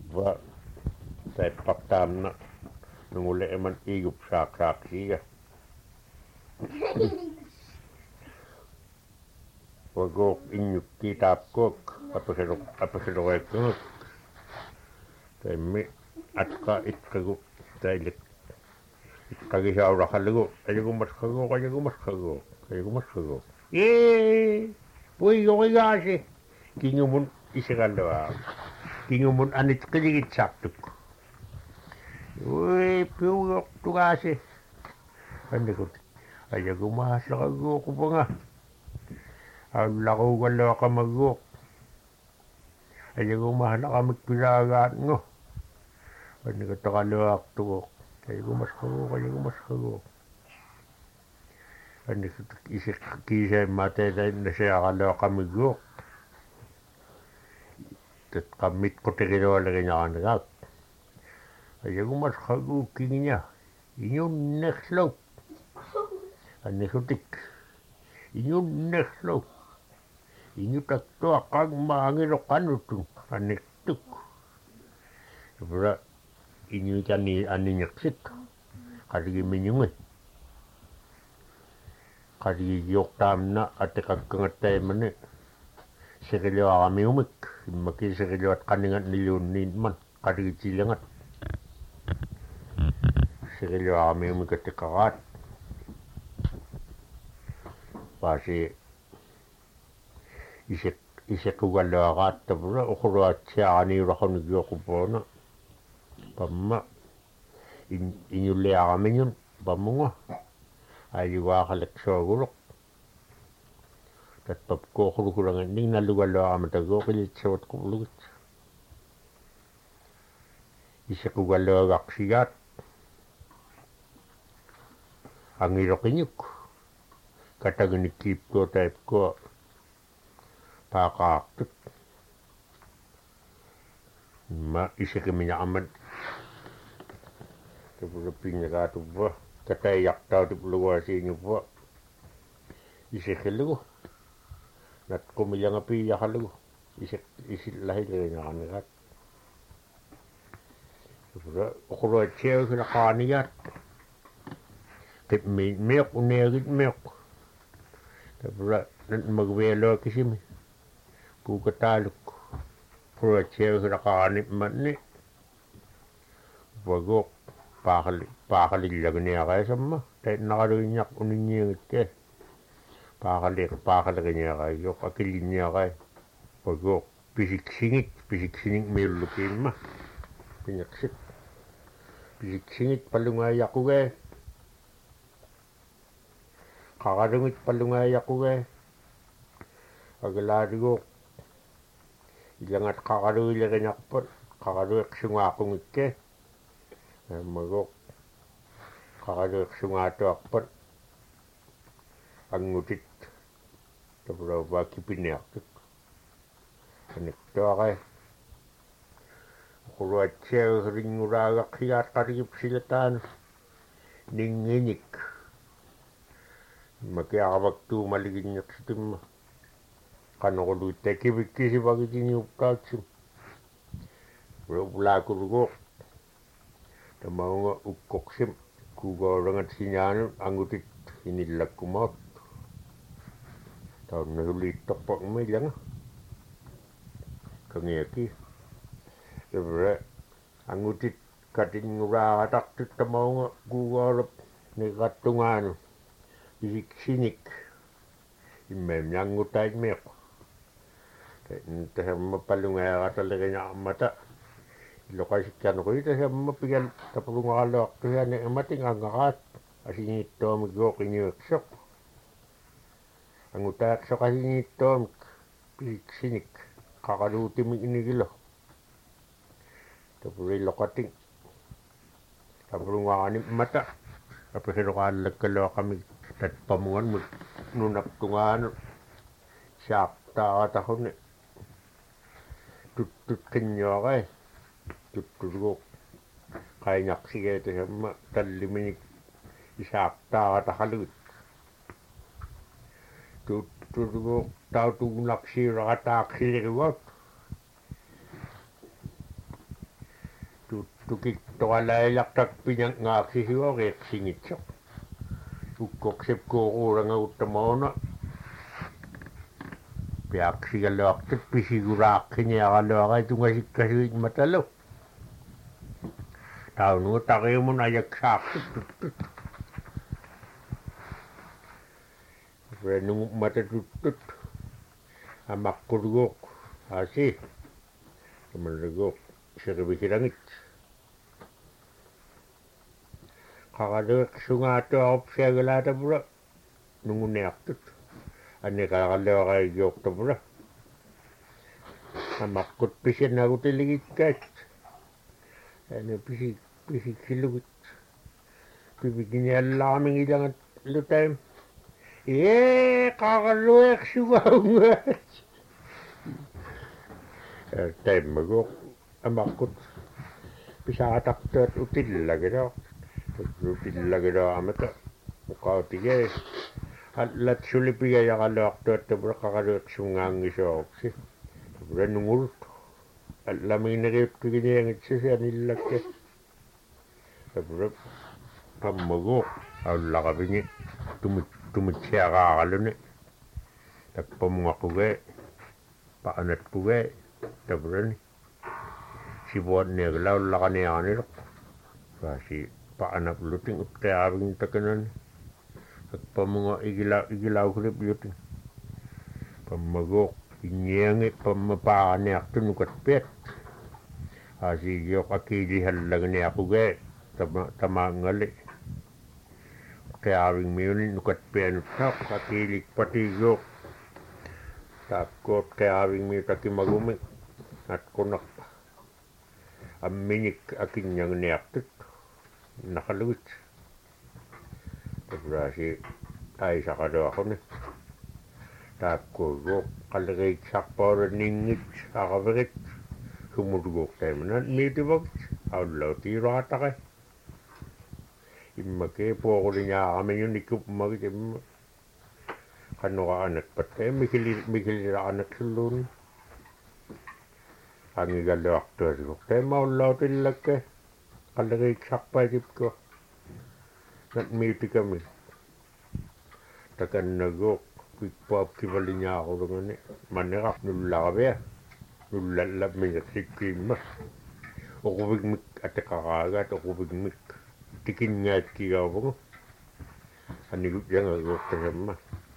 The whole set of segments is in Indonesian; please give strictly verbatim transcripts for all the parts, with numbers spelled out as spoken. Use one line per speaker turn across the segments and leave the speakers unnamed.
va tai paktaamna nungule eman igup saak saak siga wagok inyukki taapkok apasero apasero eknguk tai mi atka itkagu tai lik kagi saura halugo ajugo maskago ajugo maskago ajugo maskago ye pui yoigase kingumun isigalwa kingumun anit kiligit saktuk we piu tugase andikut ajugo maslagago kubanga allago galwa kamago ajugo mahlakamik pilagat ngo andikut tagalwa tugo ajugo maskago ajugo maskago andikut isik kise mate nase agalwa kamigo tet kamit kotegiro lagi nyangat ajugo maskago kinginya inyun nexlo andikutik inyun nexlo inyu takto akang maangiro kanutu aniktuk bra inyu tani ani nyaksik kari minyungi kari yok tamna ate kakangate mane sekelo agami umik maki sekelo at kaningat nilun man kari cilangat sekelo agami umik ate kakat pasi isek isek ugalagat tabra okroat siani rahon gyokupona pamma in inyule agaminyun pamunga ayuwa khalek soguruk tat pap ko khurkurangan ning nalugalo amata go kilit sawat kublugut isek ugalo gaksigat angirokinyuk katagani kip ko type ko pakaktuk ma isek minya aman tebulu pinya gatu ba katay yakta tebulu wasi nyuba isek lu nat kumilang api yakalu isek isil lahi le nyakangat tebulu okro cheo kina kaniyat tep me meok unegit meok tebulu nat magwelo kisimi kukataluk pro cheo kina kanip manni wagok pakali pakali lagni akay sama tay nakaruinyak uninyingit ke pakali pakali kanya akay yok akilinya akay wagok pisik singit pisik singit mirlukin ma pinyaksik pisik singit palungay ako ke kakarungit palungay ako ke agalarigok ilangat kakaruy laganya kapot kakaruyksungakong ikke magok kakaruy ksungato akpot ang ngutit tabra baki pinaktik anikto akay kuruat siya ringuragak siyat karigip silatan ninginik makiakabagtu maliginyak sitim kanokulu tekibikisi bagitin yuktatsim wala kurugok tamaunga ukkoksim kugorangat sinyano angutit hinilak kumot taon nahulit tokpak mo ilang kangiyaki Sebenarnya angutit kating nguratak tit tamaunga kugarap ni katungan isik sinik imem yang ngutay mek Entah mapalungaya ka talaga niya mata. Lokasi kan ko ito siya mapigal tapulungalok to siya ni mating ang kakat. Asin ito migo kinyuksok. Ang utak sa kasi ito sinik kakaluti mi inigilo. Tapulay lokating. Tapulungan ni mata. Apa sino kalag kalo kami tatpamungan mo nunak tungan siya ta tahon ni tut tut kinyo kay tut tut ko kay nyaksi kay te ma taliminik siya ta tahalut tut tut ko tau tu naksi rata kiri ko tuttukik toalailaqtak pinangaaqsisiuareeqsingitsoq ukkoqsipkuuruulanga uttamoona piaqsigaluartut pisigulaaqqiniaraluarai tungasikkasuit matalu taunuu tariumun ajaksaartut tuttut renungu matatuttut amaqquluguuq asi tamalluguuq sirvisilangit qaraluiqsungaatuarup siagalaatapula nunguniartut anniqaaqalluaraigiortapula amaqqut pisinagutiligikkaat ane pisi pisiksilugit pipikiniallaarmingilangat lutaim ee qaqalluiqsugaungaat taimmaguuq amaqqut pisaataqtuat utillagiloo utillagiloo amata uqautigee hallat sulipigayaqaluartuattapula qaqaluiqsungaanngisuaruksi tapula nungurut allamiineriuppiginiangitsisi anillakke tapula pammaguuq aullaqapingi tumit tumitsiaqaaqaluni tappamungaquge paanatpuge tapulani sivuanniagalaullaqaniaaniloq paasi paanapluting utqiaavigin takanani tappamunga igila igilaugrip yuting pammaguuq inniangi pammapaaqaniartu nukatpiat aasiigioq akiilihallagniaquge tama tamaangali qiaavigmiuni nukatpianuttaaq akiilikpatiiguuq taakkuut qiaavigmi takimagumi atqunaq amminik akinniangniartut naqalugit tapulaasi aisaqaluaquni taakkuuguuq qaleriiksarpaulaniingit aqaverit sumuluguuq taimanan miitivagit aullautiiruaqataqi immakee puoquliñaaqamiñun ikkuppumagit imma qannuqaanakpattae mikili mikiliraqanaksulluuni angigalluartuasiguq taimaullautillakke qaleriiksarpaitipkua nat miitikami takannaguuq pikpaap kivaliñaaqulungani manniqaq nullaqavia nullallapmiñersikkiimma oquvigmik ateqaqaagaat oquvigmik tikinngaatkigauvungu annigut yangaguuq tasamma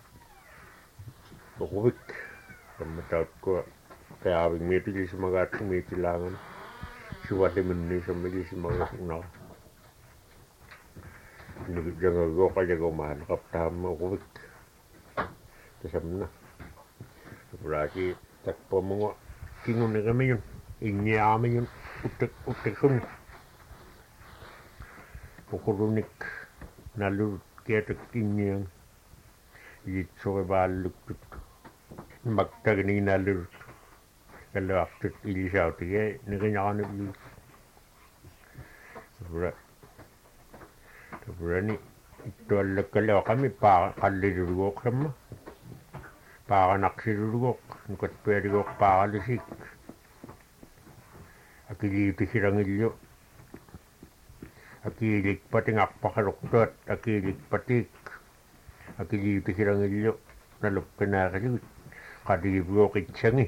oquvik tammatautkuwa qiaavigmiitigisimagaat miitilaangani suwaliminniisammigisimagaaqnaqa annigut yangaguuq ajagumaanaqaptaamma oquvik tasamna tapulaasi takpamunga kingunigamiñun inniaamiñun uttek utteksun uqulunik nallut kiatak inniang iitsuqivaalluktut maktagini nallut kalluartut ilisautige niqiñaqanullu tapula tapulani ittuallakkaluaqami paa qalliluluguuq samma paaqanaqsiluluguuq nukatpialiguuq paaqalisik akiliipisirangillu akiilikpatingaqpaqaluqtuat akiilikpatik akiliipisirangillu naluqqinaaqasigit qaliivuuq itsangi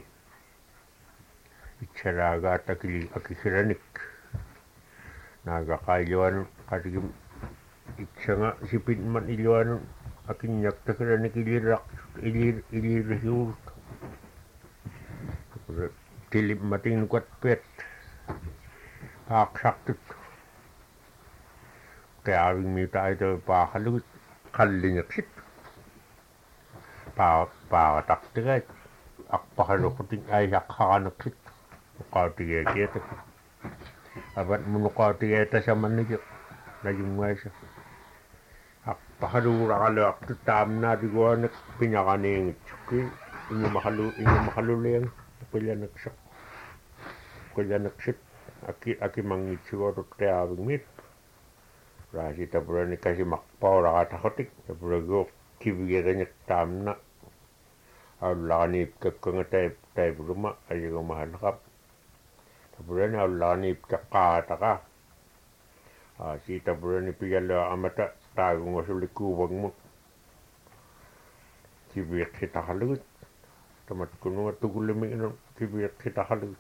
itsalaagaat akili akisiranik naagaqailluanut qasigim itsanga sipinman illuanut akinñaktakiranik iliraq ilir ilirisuurut tilimmating nukatpiat paaqsartut qiaavigmiitaita paaqalugit qalliñeqsit paa paaqataqtigaat aqpaqaluquting aisaqqaqaneqsit uqautigiakiatak avat munuqautigiatasamanniki najungaisa aqpaqaluuraqaluartut taamnaatiguanek piñaqaniingitsukki ingumaqalu ingumaqaluliang qillanaqsaq qillanaqsit aki akimangitsiguarut qiaavigmiit raasi tapulani kasimaqpauraqataqotik tapulaguuq kivigereñek taamna aullaqaniip kakkanga taip taipuluma ayagumahallaqap tapurani aullaani piqqaataqa a si tapurani pigalua amata taagungasuli kuuvangmut kiviiqqitaqalugut tamatkununga tukullimi'inu kiviiqqitaqalugut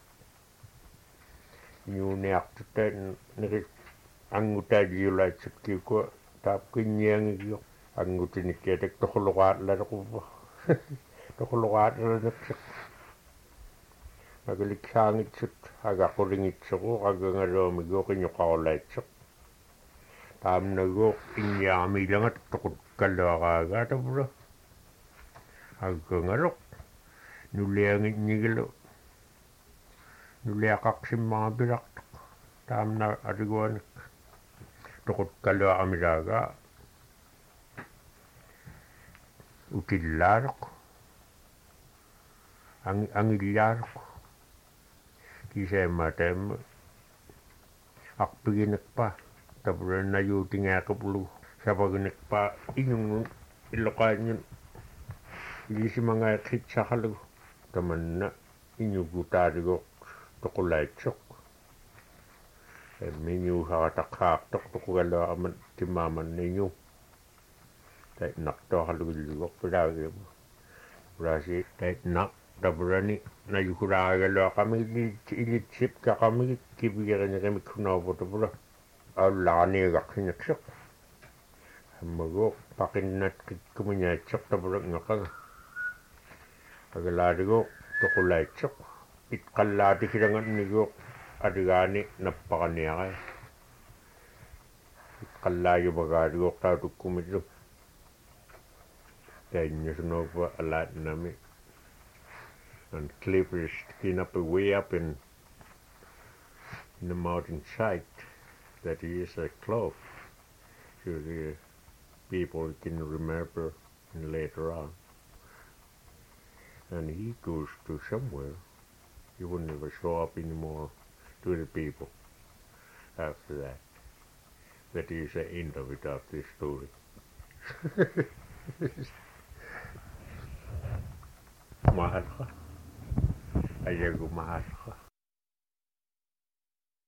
niuniartutta niqit angutaaliulaitsut kiukua taapkinniangigio angutinikkiatak toquluqaallanequvva toquluqaallaneqsiq aguliksaangitsut agaqulingitsequ agangaluamigo qiñoqarulaitseq taamnaguo inniaamilangat toqut kalluaqaagaa tapura aggangaluq nuliangitnigilu nuliaqaqsimmaapilaqtaq taamna aliguanik toqut kalluaqamilaagaa utillaaloq ang angillaaloq kiseemmaataamma aqpiginekpa tapurannajuutingaaqapulu sapaginekpa ingungun illoqaanñun iliisimangaeqitsaqalugu tamanna iñugutaaligoq toqulaitsoq emmiñuusaqataqhaaqtoq toqugaluaqaman timmaamanniñu taitnaqtoaqalugillugoq pilaagiimu raasi taitnaq tapurani najukulaagaluaqamigit ilitsip kaqamigit kipigeriniqimikkunaavuutapula aullaarniigaqsineqseq hammaguoq paqinnatqikkumiñaitseq tapura ngaqaga agalaaligoq toqulaitseq itqallaatikilangatniguoq aligaani nappaqaniaqai itqallaayumagaaligoq taatukkumillu tainñasunuupa alaatnami and cliff is sticking up way up in, in the mountain side that he is a clove so the people can remember later on and he goes to somewhere he will never show up anymore to the people after that that is the end of it of this story mahal ka ayaw mahal